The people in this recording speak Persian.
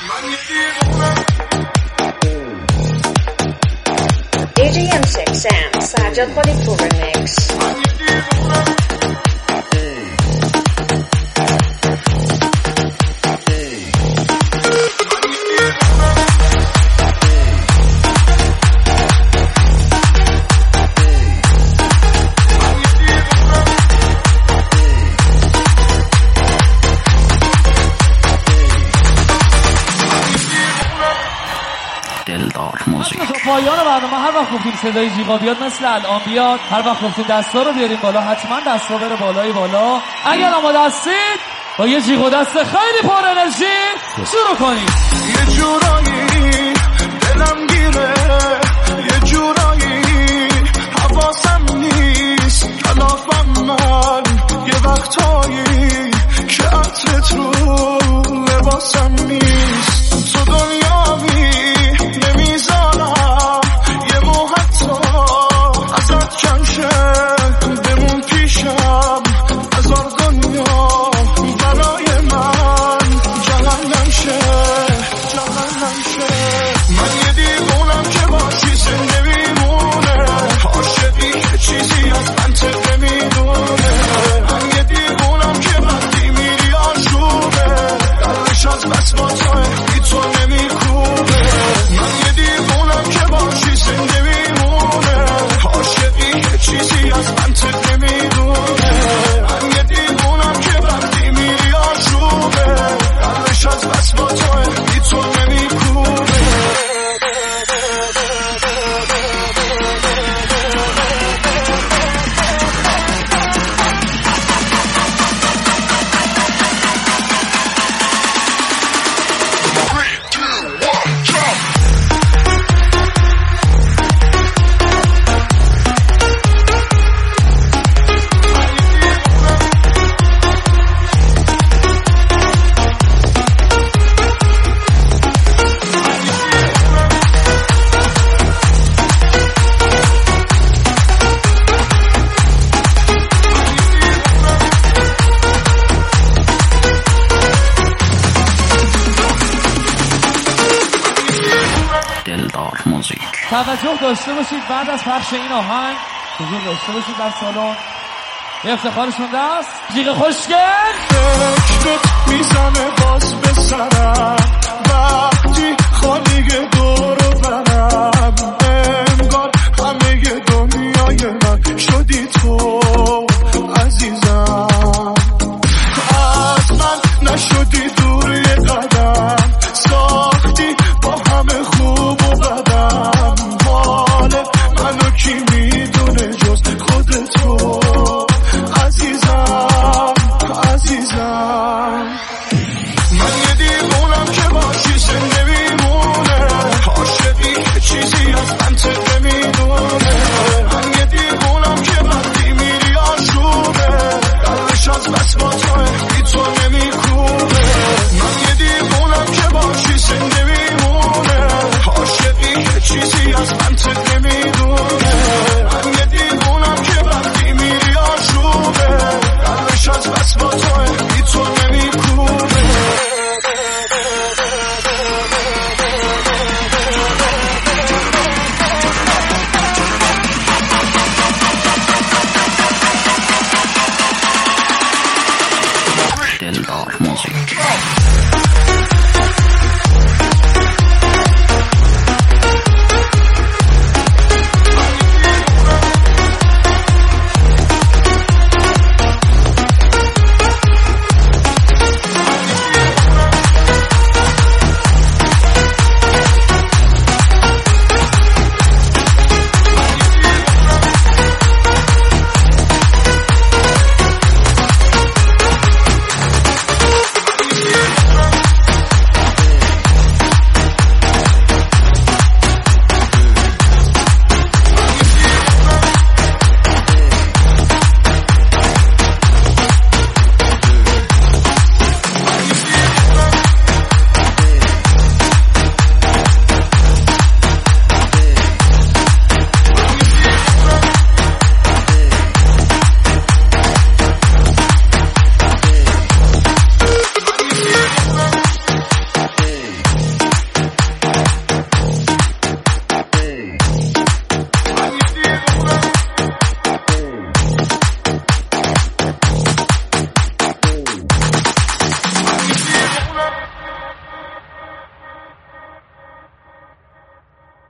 DJ M6 Sam Sajjad Khalidpour remix. پایان برنامه هر وقت گفتیم صدای جیغا بیاد مثل الان بیاد، هر وقت گفتیم دستا رو بیاریم بالا، حتما دستا بره بالای بالا. اگر آماده هستید با یه جیغ و دست خیلی پر انرژی شروع کنیم. یه جورایی دلم گیره، یه جورایی حواسم نیست، کلافم من یه وقتایی که عطرت رو لباسم نیست. تو دنیامی نمیذارم یه مو حتی ازت کم شه، بمون پیشم هزار دنیا برای من جهنم شه. من یه دیوونم که باشی زنده میمونه، عاشقی که چیزی از من تقه میدونه. من یه دیوونم که وقتی میری آشوبه، قلبش از بس با توه بی تو نمیکوبه. من یه دیوونم که باشی زنده میمونه، عاشقی که چیزی از من تقه میدونه. من یه دیوونم که وقتی میری آشوبه، قلبش از بس با توه بی تو نمیکوبه. توجه داشته باشید بعد از پخش این آهنگ حضور داشته باشید در سالن. یه افتخارشون دست جیغ خوشگل. فکرت میزنه باز به سرم وقتی خالی دور و برم، انگار همه دنیای من شدی تو عزیزم. از من نشدی دور یه قدم، ساختی با همه خوب و بدم. حال منو کی میدونه جز خود تو عزیزم. من یه دیوونم که باشی زنده میمونه، عاشقی که چیزی از من تقه میدونه. من یه دیوونم که وقتی میری آشوبه، قلبش از بس با تو